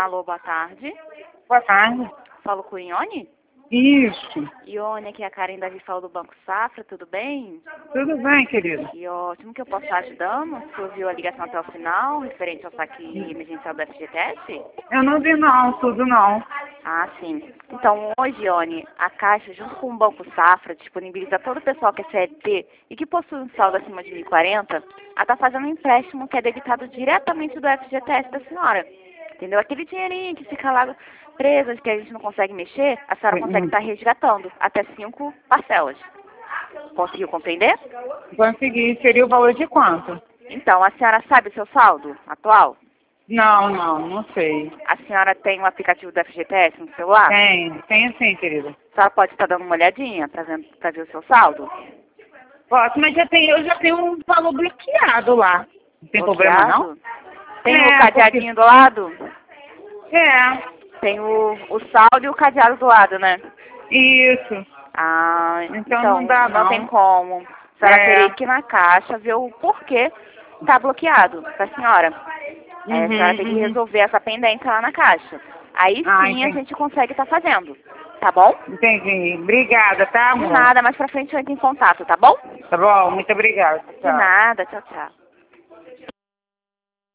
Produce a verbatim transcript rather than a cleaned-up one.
Alô, boa tarde. Boa tarde. Falo com o Ione? Isso. Ione, aqui é a Karen da Vifal do Banco Safra, tudo bem? Tudo bem, querido? Que ótimo, que eu posso estar ajudando? Você ouviu a ligação até o final, referente ao saque emergencial do F G T S? Eu não vi não, tudo não. Ah, sim. Então, hoje, Ione, a Caixa, junto com o Banco Safra, disponibiliza a todo o pessoal que é C L T e que possui um saldo acima de mil e quarenta, a estar fazendo um empréstimo que é debitado diretamente do F G T S da senhora. Entendeu? Aquele dinheirinho que fica lá preso, que a gente não consegue mexer, a senhora consegue estar resgatando até cinco parcelas. Conseguiu compreender? Consegui. Seria o valor de quanto? Então, a senhora sabe o seu saldo atual? Não, não, não sei. A senhora tem o aplicativo do F G T S no celular? Tem, tem sim, querido. A senhora pode estar dando uma olhadinha para ver, pra ver o seu saldo? Posso, mas já tem, eu já tenho um valor bloqueado lá. Não tem problema não? Tem É, o cadeadinho porque... do lado? É. Tem o, o saldo e o cadeado do lado, né? Isso. Ah, Então, então não dá não não. tem como. A senhora É. teria que ir na caixa ver o porquê está bloqueado pra senhora. Uhum, É, a senhora tem que uhum. resolver essa pendência lá na caixa. Aí Ah, sim a entendi. gente consegue estar fazendo. Tá bom? Entendi. Obrigada, tá, De amor? nada, mais pra frente eu entro em contato, tá bom? Tá bom, muito obrigada. De Tchau. nada, tchau, tchau.